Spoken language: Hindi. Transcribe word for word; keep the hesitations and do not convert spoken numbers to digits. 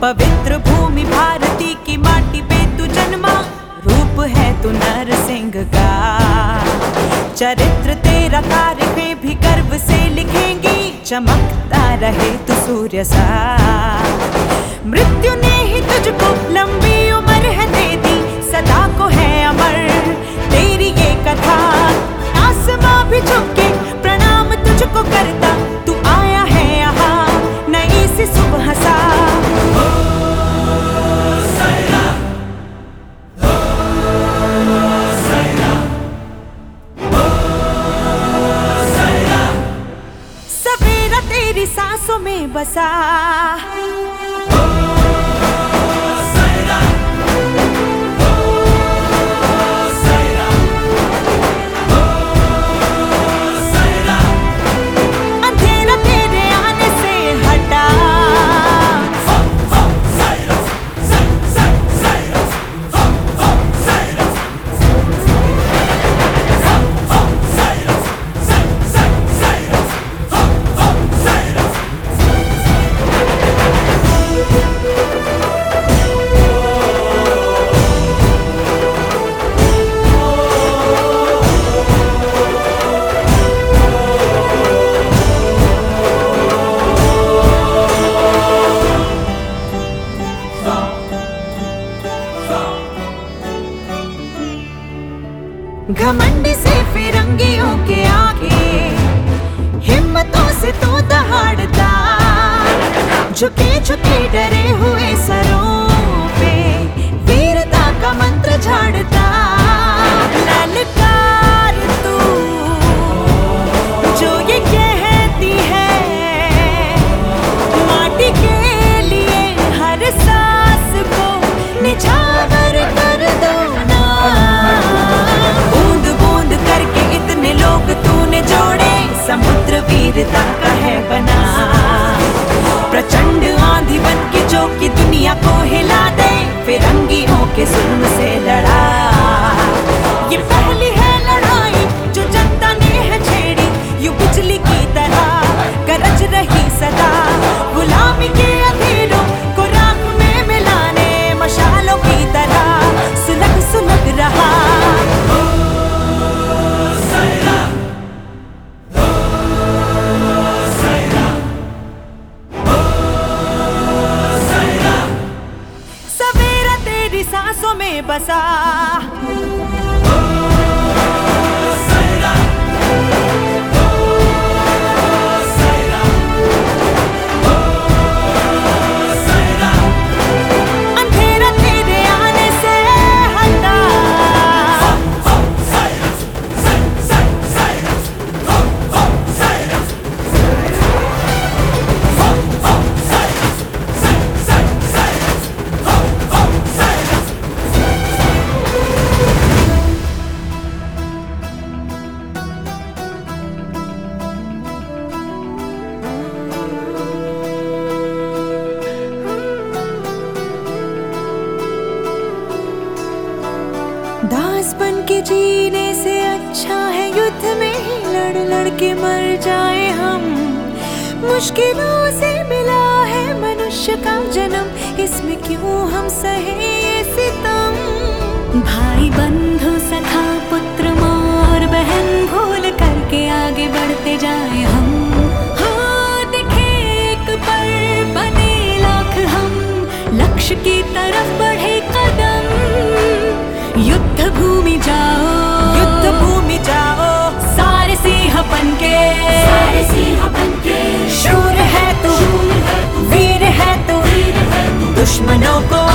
पवित्र भूमि भारती की माटी पे तू जन्मा, रूप है तू नरसिंह का। चरित्र तेरा तारीखें भी गर्व से लिखेंगी, चमकता रहे तू सूर्य सा। मृत्यु ने ही तुझको लंबी उम्र है दे दी, सदा को है अमर तेरी ये कथा। आसमां भी झुके प्रणाम तुझको करता, तू आया है यहाँ नई सी सुबह सा। सवेरा तेरी सांसों में बसा, घमंड से फिरंगियों के आगे हिम्मतों से तू दहाड़ता, झुके झुके डरे हुए सरों पे वीरता का मंत्र झाड़ता। ललकार तू जो ये कहती है, माटी के लिए हर सांस को निछावर कर दो ना। लोग तूने जोड़े, समुद्र वीरता का है बना। प्रचंड आंधी बन के जो कि दुनिया को हिला दे, फिरंगियों के जुल्म से लड़ा। ये पहली है लड़ाई जो जनता ने है छेड़ी, यूं बिजली की तरह गरज रही सदा। गुलामी के अंधेरों को राख में मिलाने, मशालों की तरह सुलग सुलग रहा। सांसों में बसा, अंधेरा तेरे आने से हटा। दास बन के जीने से अच्छा है युद्ध में ही लड़ लड़ के मर जाए हम। मुश्किलों से मिला है मनुष्य का जन्म, इसमें क्यों हम सहे ये सितम। भाई बंधु सखा पुत्र और बहन भूल करके आगे बढ़ते जाए हम। हो दिखे एक पल बने लाख हम, लक्ष्य की तरफ बढ़े कदम। युद्ध भूमि जाओ, युद्ध भूमि जाओ, सारे सिंह बनके, सारे सिंह बनके। शूर है तू, वीर है तू, दुश्मनों को